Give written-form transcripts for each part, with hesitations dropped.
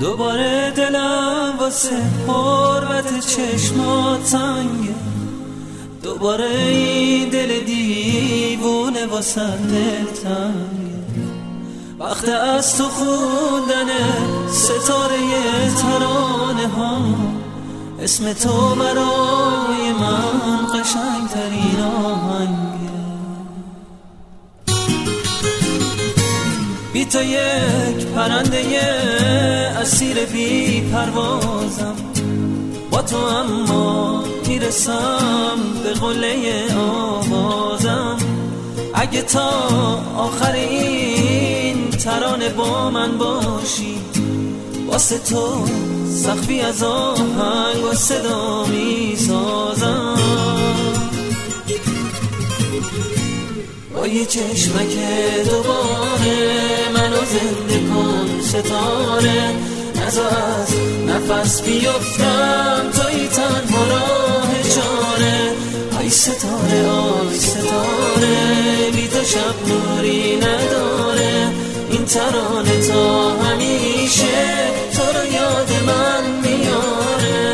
دوباره دلم واسه حرمت چشمات تنگه، دوباره این دل دیوونه واسه دل تنگه. وقت از تو خوندن ستاره ترانه ها، اسم تو برای من قشنگترین آهنگه. بی تو یک پرنده اسیر بی پروازم، با تو اما میرسم به قله آوازم. اگه تا آخر این ترانه با من باشی، واسه تو سقفی از آهنگ و صدا میسازم. با یه چشمک دوباره منو زنده کن ستاره، نذار از نفس بیفتم توی تنها راه چاره. آی ستاره آی ستاره، بی تو شب نوری نداره. این ترانه تا همیشه تو رو یاد من میاره.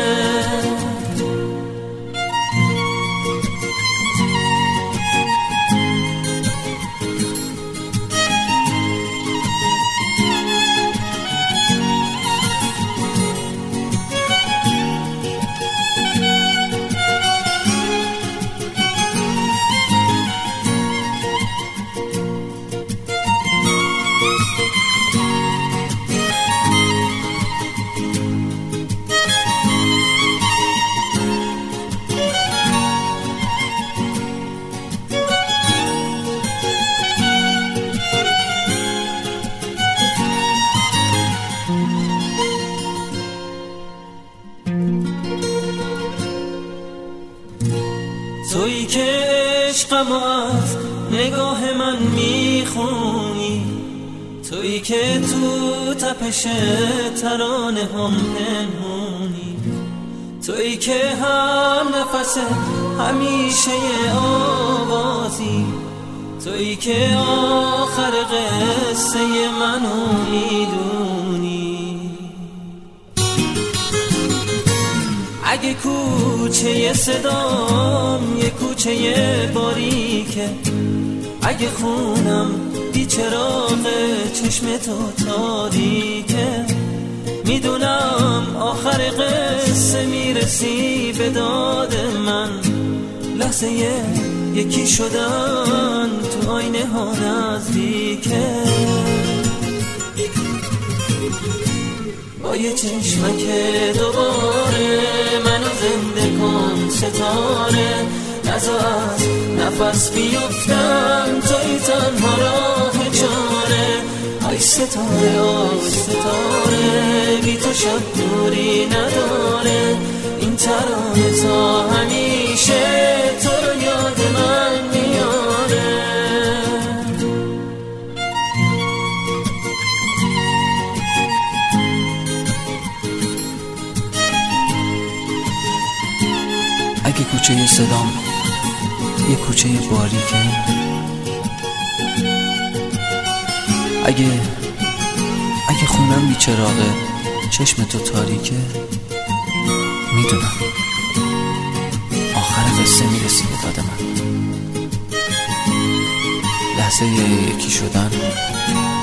تویی که عشقم از نگاه من میخونی، تویی که تو تپش ترانه هم پنهونی، تویی که هم نفس همیشه آوازی، تویی که آخر قصه منو میدونی. اگه کوچه صدام یه کوچه باریکه، اگه خونم بی چراغ چشم تو تاریکه، میدونم آخر قصه میرسی به داد من. لحظه یکی شدن تو آینه ها نزدیکه. با یه چشمک دوباره منو زنده کن ستاره، نذار از نفس بیفتم توی تنها راه چاره. آی ستاره آی ستاره، بی تو شب نوری نداره. این ترانه تا همیشه تو رو یاد من میاره. اگه کوچه صدام یه کوچه باریکه، اگه خونم بی چراغه چشم تو تاریکه، میدونم آخر قصه میرسی به داد من. لحظه یکی شدن